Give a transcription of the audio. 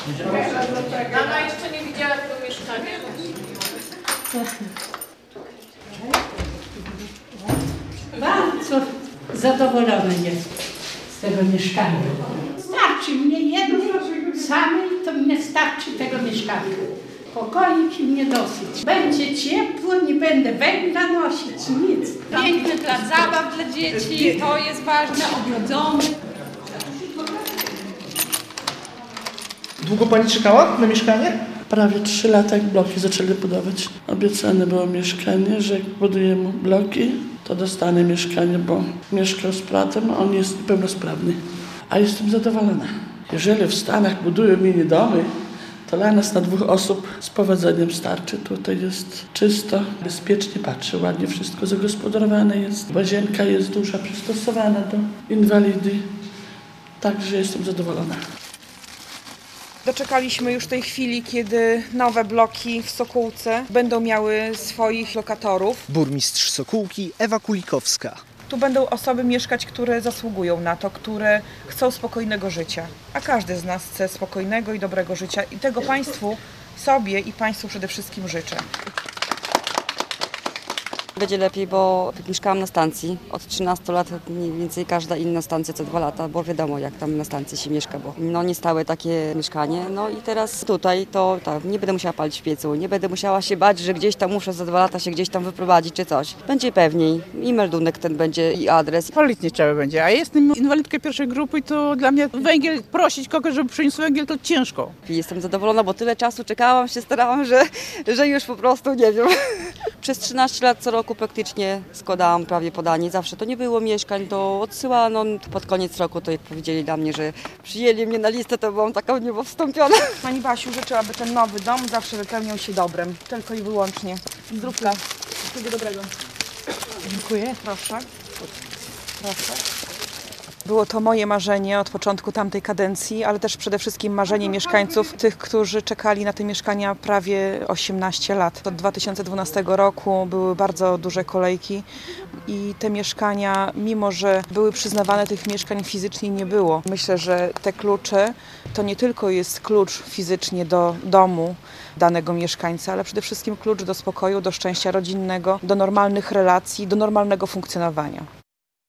Mama jeszcze nie widziała tego mieszkania. Bardzo zadowolony jest z tego mieszkania. Starczy mnie jedno, samej to mnie starczy tego mieszkania. Pokoik i mnie dosyć. Będzie ciepło, nie będę węgla nosić, nic. Piękny plac zabaw dla dzieci, to jest ważne, ogrodzony. Długo pani czekała na mieszkanie? Prawie 3 lata, jak bloki zaczęli budować. Obiecane było mieszkanie, że jak budujemy bloki, to dostanę mieszkanie, bo mieszkał z bratem, a on jest niepełnosprawny. A jestem zadowolona. Jeżeli w Stanach budują mini domy, to dla nas na 2 osób z powodzeniem starczy. Tutaj jest czysto, bezpiecznie, patrzę, ładnie wszystko zagospodarowane jest. Łazienka jest duża, przystosowana do inwalidy. Także jestem zadowolona. Doczekaliśmy już tej chwili, kiedy nowe bloki w Sokółce będą miały swoich lokatorów. Burmistrz Sokółki Ewa Kulikowska. Tu będą osoby mieszkać, które zasługują na to, które chcą spokojnego życia. A każdy z nas chce spokojnego i dobrego życia i tego Państwu, sobie i Państwu przede wszystkim życzę. Będzie lepiej, bo mieszkałam na stacji. Od 13 lat mniej więcej każda inna stacja co 2 lata, bo wiadomo jak tam na stacji się mieszka, bo nie stałe takie mieszkanie. No i teraz tutaj to tak, nie będę musiała palić w piecu, nie będę musiała się bać, że gdzieś tam muszę za 2 lata się gdzieś tam wyprowadzić czy coś. Będzie pewniej i meldunek ten będzie i adres. Palić nie trzeba będzie, a ja jestem inwalidką pierwszej grupy i to dla mnie węgiel, prosić kogoś, żeby przyniósł węgiel, to ciężko. Jestem zadowolona, bo tyle czasu czekałam, się starałam, że już po prostu nie wiem. Przez 13 lat co roku praktycznie składałam prawie podanie. Zawsze to nie było mieszkań, to odsyłano. Pod koniec roku to jak powiedzieli dla mnie, że przyjęli mnie na listę, to byłam taka w niebo wstąpiona. Pani Basiu życzy, aby ten nowy dom zawsze wypełniał się dobrem. Tylko i wyłącznie. Zdrówka. Wszystkiego dobrego. Dziękuję. Proszę. Proszę. Było to moje marzenie od początku tamtej kadencji, ale też przede wszystkim marzenie mieszkańców, tych, którzy czekali na te mieszkania prawie 18 lat. Od 2012 roku były bardzo duże kolejki i te mieszkania, mimo że były przyznawane, tych mieszkań fizycznie nie było. Myślę, że te klucze to nie tylko jest klucz fizycznie do domu danego mieszkańca, ale przede wszystkim klucz do spokoju, do szczęścia rodzinnego, do normalnych relacji, do normalnego funkcjonowania.